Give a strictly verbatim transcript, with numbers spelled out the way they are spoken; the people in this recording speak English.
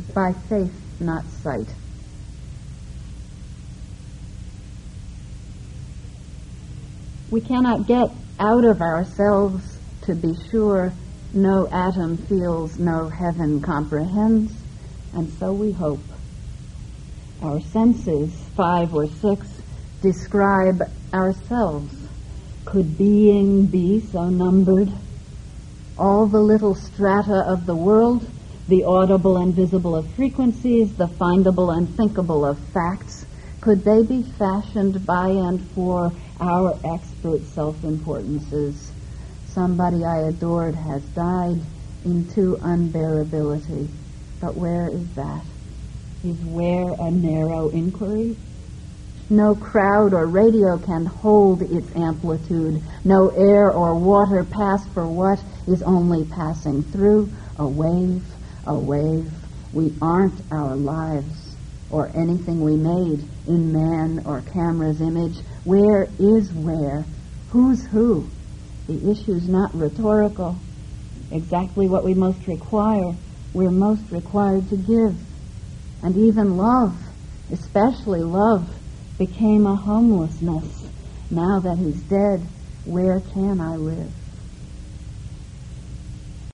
by faith, not sight. We cannot get out of ourselves, to be sure. No atom feels, no heaven comprehends, and so we hope. Our senses, five or six, describe ourselves. Could being be so numbered? All the little strata of the world, the audible and visible of frequencies, the findable and thinkable of facts, could they be fashioned by and for our expert self-importances? Somebody I adored has died into unbearability. But where is that? Is where a narrow inquiry? No crowd or radio can hold its amplitude. No air or water pass for what is only passing through. A wave, a wave. We aren't our lives or anything we made in man or camera's image. Where is where? Who's who? The issue's not rhetorical. Exactly what we most require, we're most required to give. And even love, especially love, became a homelessness. Now that he's dead, where can I live?